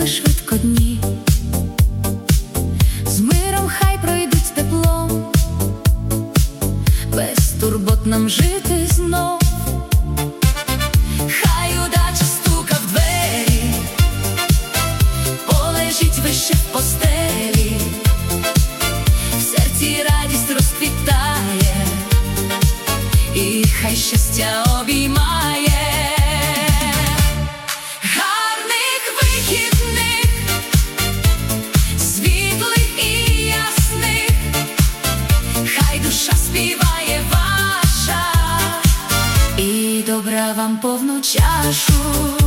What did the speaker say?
минули швидко дні, з миром хай пройдуть з теплом, без турбот нам жити знов. Хай удача стука в двері, полежить вище в постелі, в серці радість розквітає, і хай щастя обіймає. Гарних вихідних, світлих і ясних, хай душа співає ваша, і добра вам повну чашу.